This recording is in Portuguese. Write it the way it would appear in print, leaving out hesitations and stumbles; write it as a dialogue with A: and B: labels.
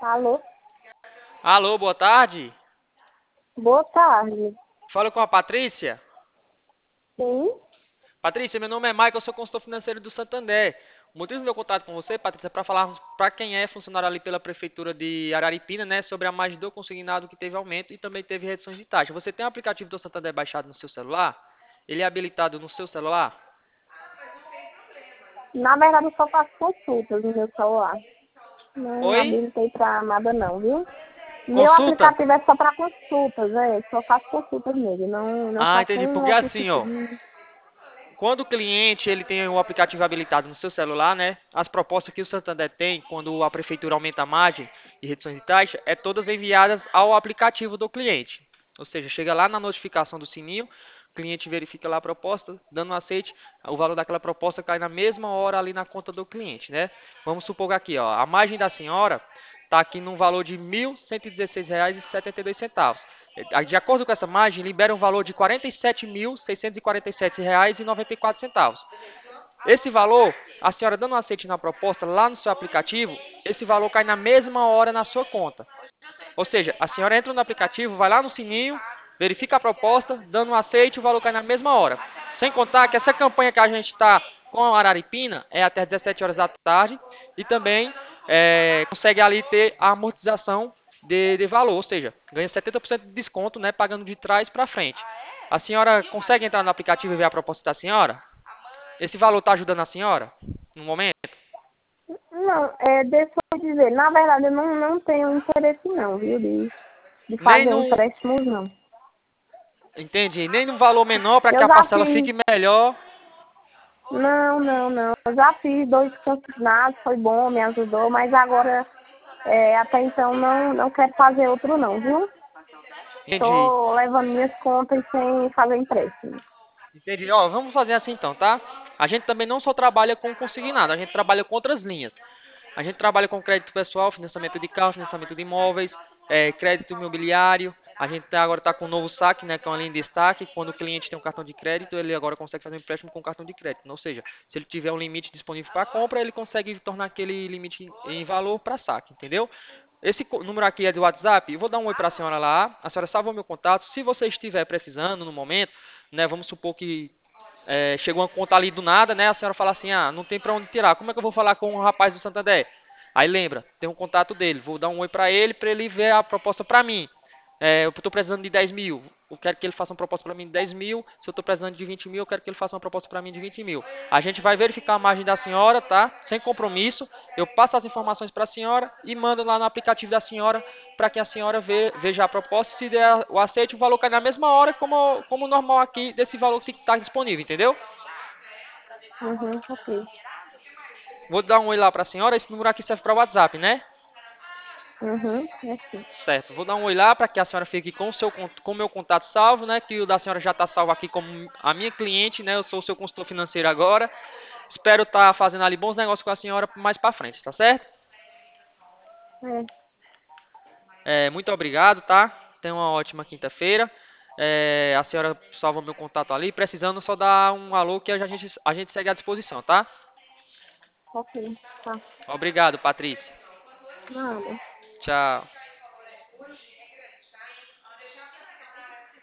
A: Alô?
B: Alô, boa tarde.
A: Boa tarde.
B: Fala com a Patrícia.
A: Sim?
B: Patrícia, meu nome é Michael, eu sou consultor financeiro do Santander. O motivo do meu contato com você, Patrícia, é para falarmos para quem é funcionário ali pela Prefeitura de Araripina, né, sobre a margem do consignado que teve aumento e também teve reduções de taxa. Você tem o aplicativo do Santander baixado no seu celular? Ele é habilitado no seu celular?
A: Na verdade, eu só faço consultas no meu celular. Não
B: Oi?
A: habilitei para nada não, viu? Meu
B: Consulta?
A: aplicativo é só para consultas, só faço consultas nele. Não
B: Ah,
A: faço
B: entendi.
A: nenhum
B: Porque
A: outro
B: assim,
A: tipo
B: ó,
A: de...
B: quando o cliente ele tem o aplicativo habilitado no seu celular, né? As propostas que o Santander tem quando a prefeitura aumenta a margem e reduções de taxa, é todas enviadas ao aplicativo do cliente. Ou seja, chega lá na notificação do sininho, o cliente verifica lá a proposta, dando um aceite, o valor daquela proposta cai na mesma hora ali na conta do cliente, né? Vamos supor que aqui, ó, a margem da senhora está aqui num valor de R$ 1.116,72. De acordo com essa margem, libera um valor de R$ 47.647,94. Esse valor, a senhora dando um aceite na proposta lá no seu aplicativo, esse valor cai na mesma hora na sua conta. Ou seja, a senhora entra no aplicativo, vai lá no sininho, verifica a proposta, dando um aceite, o valor cai na mesma hora. Sem contar que essa campanha que a gente está com a Araripina é até 17 horas da tarde e também consegue ali ter a amortização de valor, ou seja, ganha 70% de desconto, né, pagando de trás para frente. A senhora consegue entrar no aplicativo e ver a proposta da senhora? Esse valor está ajudando a senhora no momento?
A: Não, deixa eu dizer, na verdade eu não tenho interesse não, viu, de
B: Nem
A: fazer
B: no,
A: empréstimos não.
B: entende? Nem no valor menor para que
A: Eu
B: a
A: já
B: parcela
A: fiz,
B: fique melhor.
A: não. Eu já fiz 2 consignados, foi bom, me ajudou, mas agora, até então não quero fazer outro não, viu?
B: Entendi.
A: Estou levando minhas contas sem fazer empréstimo.
B: Entendi. Ó, vamos fazer assim então, tá? A gente também não só trabalha com consignado, a gente trabalha com outras linhas. A gente trabalha com crédito pessoal, financiamento de carro, financiamento de imóveis, crédito imobiliário. A gente agora está com um novo saque, né, que é uma linha de destaque. Quando o cliente tem um cartão de crédito, ele agora consegue fazer um empréstimo com cartão de crédito. Ou seja, se ele tiver um limite disponível para compra, ele consegue tornar aquele limite em valor para saque, entendeu? Esse número aqui é do WhatsApp. Eu vou dar um oi para a senhora lá. A senhora salva o meu contato. Se você estiver precisando no momento, né, vamos supor que chegou uma conta ali do nada, né? A senhora fala assim, ah, não tem para onde tirar. Como é que eu vou falar com o rapaz do Santander? Aí lembra, tem um contato dele. Vou dar um oi para ele ver a proposta para mim. Eu estou precisando de 10 mil. Eu quero que ele faça uma proposta para mim de 10 mil. Se eu estou precisando de 20 mil, eu quero que ele faça uma proposta para mim de 20 mil. A gente vai verificar a margem da senhora, tá? Sem compromisso. Eu passo as informações para a senhora e mando lá no aplicativo da senhora para que a senhora veja a proposta. Se der o aceite, o valor cai na mesma hora, como normal aqui, desse valor que está disponível, entendeu?
A: Uhum, ok.
B: Vou dar um oi lá para a senhora. Esse número aqui serve para o WhatsApp, né?
A: Uhum, é sim.
B: Certo. Vou dar um oi lá para que a senhora fique com o meu contato salvo, né? Que o da senhora já está salvo aqui como a minha cliente, né? Eu sou o seu consultor financeiro agora. Espero estar fazendo ali bons negócios com a senhora mais para frente, tá certo?
A: É,
B: Muito obrigado, tá? Tenha uma ótima quinta-feira. A senhora salva meu contato ali. Precisando, só dar um alô que a gente segue à disposição, tá?
A: ok, tá.
B: Obrigado, Patrícia.
A: Nada.
B: Tchau.